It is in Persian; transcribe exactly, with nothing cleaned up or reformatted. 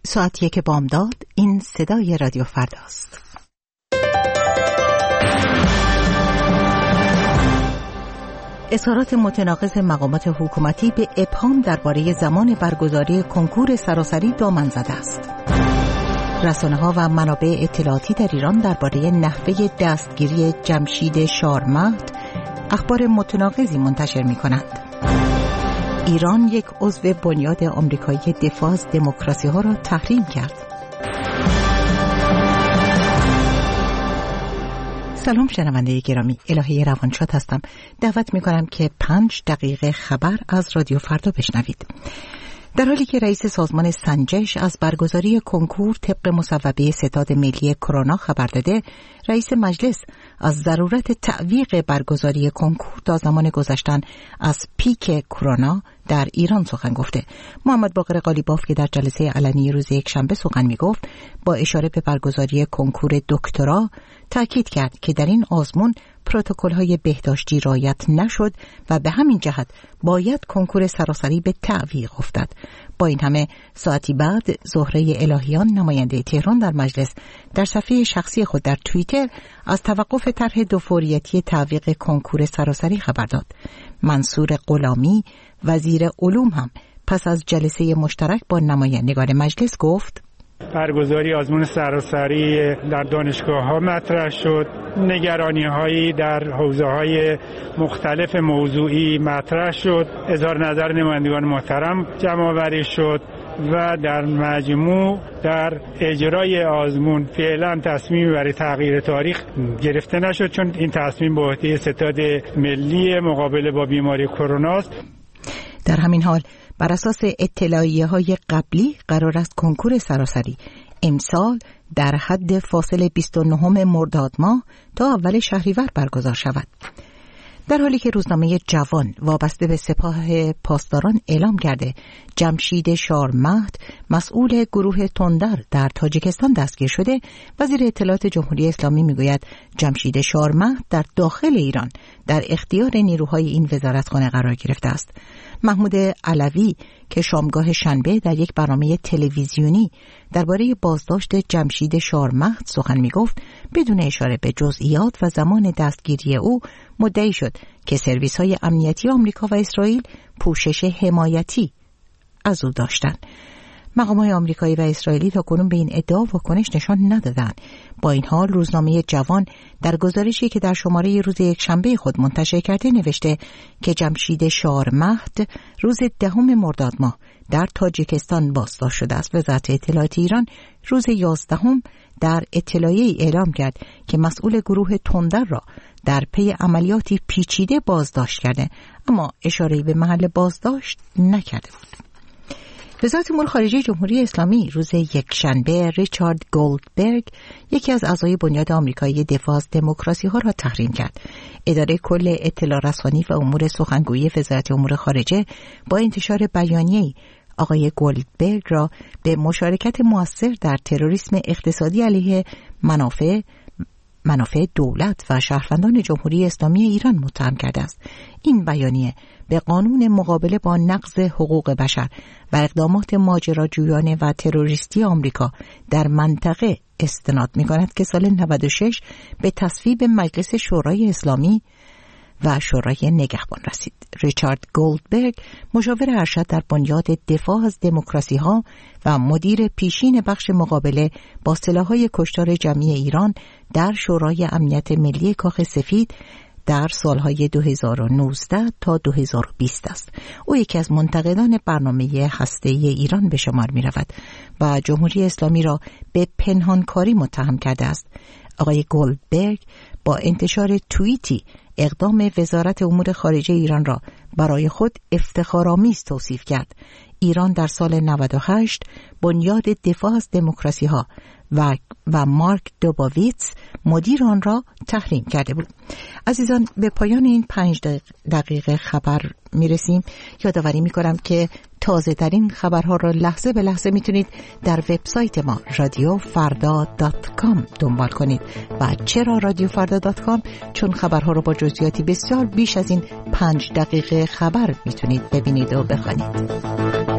ساعت یک بامداد. این صدای رادیو فرداست. اظهارات متناقض مقامات حکومتی به ابهام درباره زمان برگزاری کنکور سراسری دامن زده است. رسانه‌ها و منابع اطلاعاتی در ایران درباره نحوه دستگیری جمشید شارمهد اخبار متناقضی منتشر می‌کنند. ایران یک عضو بنیاد آمریکایی دفاع از دموکراسی ها را تحریم کرد. سلام شنونده گرامی، الهه روانشاد هستم. دعوت می کنم که پنج دقیقه خبر از رادیو فردا بشنوید. در حالی که رئیس سازمان سنجش از برگزاری کنکور طبق مصوبه ستاد ملی کرونا خبر داده، رئیس مجلس از ضرورت تعویق برگزاری کنکور تا زمان گذشتن از پیک کرونا در ایران سخن گفته. محمد باقر قالیباف که در جلسه علنی روز یکشنبه سخن می گفت، با اشاره به برگزاری کنکور دکترا تاکید کرد که در این آزمون پروتکل‌های بهداشتی رعایت نشد و به همین جهت باید کنکور سراسری به تعویق افتد. با این همه ساعتی بعد زهره الهیان نماینده تهران در مجلس در صفحه شخصی خود در توییتر از توقف طرح دوفوریتی تعویق کنکور سراسری خبر داد. منصور غلامی وزیر علوم هم پس از جلسه مشترک با نمایندگان مجلس گفت برگزاری آزمون سراسری در دانشگاه‌ها مطرح شد. نگرانی‌هایی در حوزه‌های مختلف موضوعی مطرح شد. اظهار نظر نمایندگان محترم جمع‌آوری شد و در مجموع در اجرای آزمون فعلا تصمیمی برای تغییر تاریخ گرفته نشد، چون این تصمیم به عهده ستاد ملی مقابله با بیماری کرونا است. در همین حال بر اساس اطلاعیه‌های قبلی قرار است کنکور سراسری امسال در حد فاصل بیست و نهم مرداد ماه تا اول شهریور برگزار شود. در حالی که روزنامه جوان وابسته به سپاه پاسداران اعلام کرده جمشید شارمهد مسئول گروه تندر در تاجیکستان دستگیر شده، وزیر اطلاعات جمهوری اسلامی میگوید جمشید شارمهد در داخل ایران در اختیار نیروهای این وزارتخانه قرار گرفته است. محمود علوی که شامگاه شنبه در یک برنامه تلویزیونی درباره بازداشت جمشید شارمهد سخن میگفت، بدون اشاره به جزئیات و زمان دستگیری او مدعی شد که سرویس‌های امنیتی آمریکا و اسرائیل پوشش حمایتی از او داشتند. مقامات آمریکایی و اسرائیلی تا کنون به این ادعا واکنش نشان ندادند. با این حال روزنامه جوان در گزارشی که در شماره روز یکشنبه خود منتشر کرده نوشته که جمشید شارمهد روز دهم مرداد ماه در تاجیکستان بازداشت شده است. وزارت اطلاعات ایران روز یازدهم در اطلاعیه‌ای اعلام کرد که مسئول گروه تندر را در پی عملیاتی پیچیده بازداشت کرده، اما اشاره‌ای به محل بازداشت نکرده بود. وزارت امور خارجه جمهوری اسلامی روز یکشنبه ریچارد گولدبرگ یکی از اعضای بنیاد آمریکایی دفاع از دموکراسی ها را تحریم کرد. اداره کل اطلاع رسانی و امور سخنگویی وزارت امور خارجه با انتشار بیانیه‌ای آقای گولدبرگ را به مشارکت مؤثر در تروریسم اقتصادی علیه منافع منافع دولت و شهروندان جمهوری اسلامی ایران متهم کرده است. این بیانیه به قانون مقابله با نقض حقوق بشر و اقدامات ماجراجویانه و تروریستی آمریکا در منطقه استناد می‌کند که سال نود و شش به تصویب مجلس شورای اسلامی و شورای نگهبان رسید. ریچارد گولدبرگ مشاور ارشد در بنیاد دفاع از دموکراسی ها و مدیر پیشین بخش مقابله با سلاح‌های کشتار جمعی ایران در شورای امنیت ملی کاخ سفید در سالهای دو هزار و نوزده تا دو هزار و بیست است. او یکی از منتقدان برنامه هسته‌ای ایران به شمار می رود و جمهوری اسلامی را به پنهانکاری متهم کرده است. آقای گولدبرگ با انتشار توییتی اقدام وزارت امور خارجه ایران را برای خود افتخارآمیز توصیف کرد. ایران در سال نود و هشت بنیاد دفاع از دموکراسی ها و و مارک دوباویتس مدیر آن را تحریم کرده بود. عزیزان، به پایان این پنج دقیقه خبر میرسیم. یادآوری میکنم که تازه ترین خبرها را لحظه به لحظه میتونید در وبسایت ما رادیو فردا دات کام دنبال کنید. و چرا رادیو فردا دات کام؟ چون خبرها رو با جزئیاتی بسیار بیش از این پنج دقیقه خبر میتونید ببینید و بخوانید.